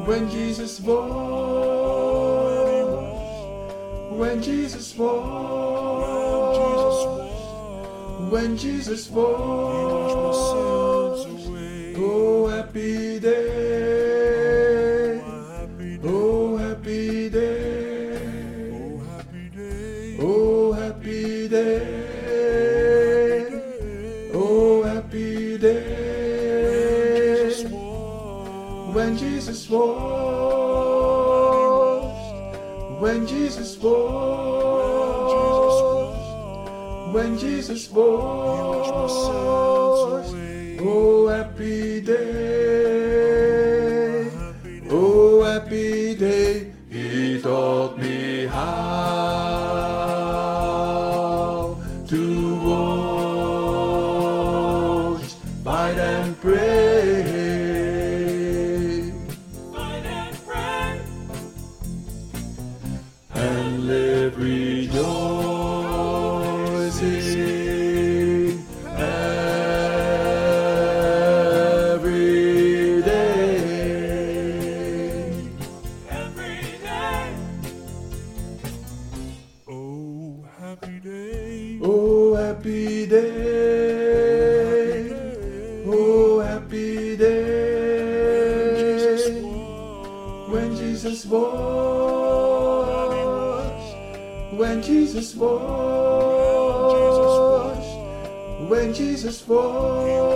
when Jesus washed, when Jesus washed, when Jesus washed, oh happy day, oh happy day, oh happy day, oh happy day, when Jesus washed, when Jesus washed, when Jesus washed, oh happy day, oh happy day, He taught me how to watch, fight and pray, and live rejoicing every day. Oh, happy day. Oh happy day, oh happy day, when Jesus washed, when Jesus washed, when Jesus washed,